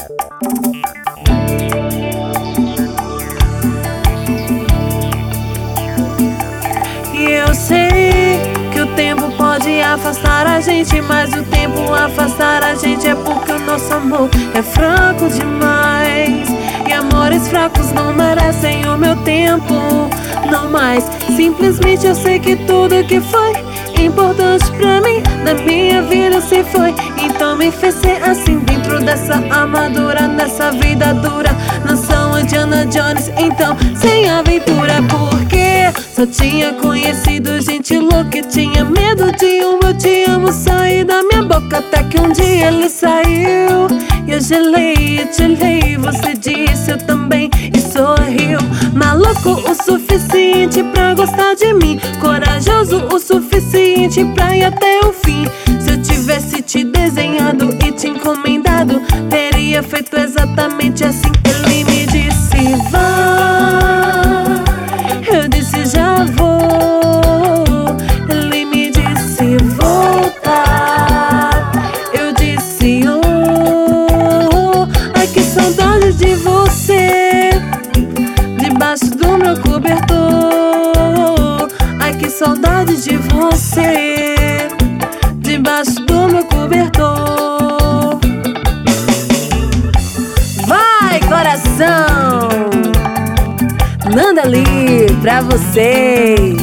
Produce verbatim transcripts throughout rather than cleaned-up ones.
E eu sei que o tempo pode afastar a gente, mas o tempo afastar a gente é porque o nosso amor é fraco demais. E amores fracos não merecem o meu tempo, não mais. Simplesmente eu sei que tudo que foi importante pra mim na minha vida se foi. Então me fez ser assim dentro dessa armadura, nessa vida dura. Não sou Indiana Jones, então sem aventura. Porque só tinha conhecido gente louca e tinha medo de um eu te amo sair da minha boca. Até que um dia ele saiu e eu gelei, eu gelei. Você disse eu também e sorriu. Maluco o suficiente pra gostar de mim, corajoso o suficiente pra ir até o fim. Se eu tivesse te desenhado e te encomendado, teria feito exatamente assim. Ele me disse vá, eu disse já vou. Ele me disse voltar, eu disse oh. Ai que saudade de você debaixo do meu cobertor. Ai que saudade de você debaixo do meu cobertor. Vai coração, manda ali pra vocês.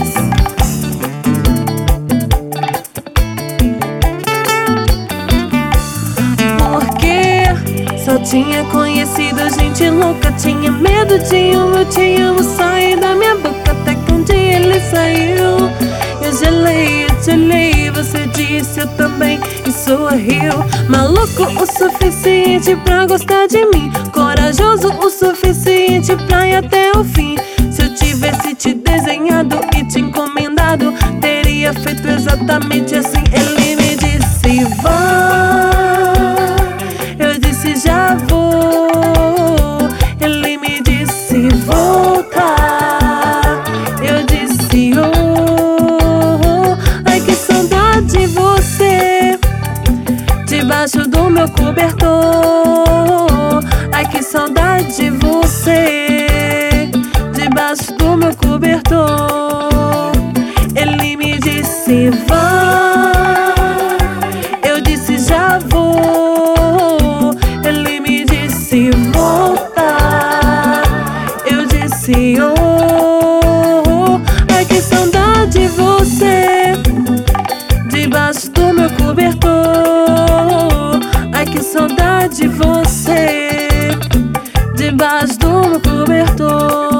Porque só tinha conhecido gente louca, tinha medo de um eu te amo sair da minha boca. Até que um dia ele saiu, eu gelei, eu gelei. Você disse eu também e sorriu. Maluco o suficiente pra gostar de mim, corajoso o suficiente pra ir até o fim. Se eu tivesse te desenhado e te encomendado, teria feito exatamente assim. Ele me disse vá, eu disse já vou. Ele me disse voltar, eu disse oh. Ai que saudade de você debaixo do meu cobertor. Ai que saudade de você debaixo do meu cobertor. Ele me disse vá, eu disse já vou. Ele me disse voltar, eu disse oh. Ai que saudade de você debaixo do meu cobertor. Ai que saudade de você debaixo do meu cobertor.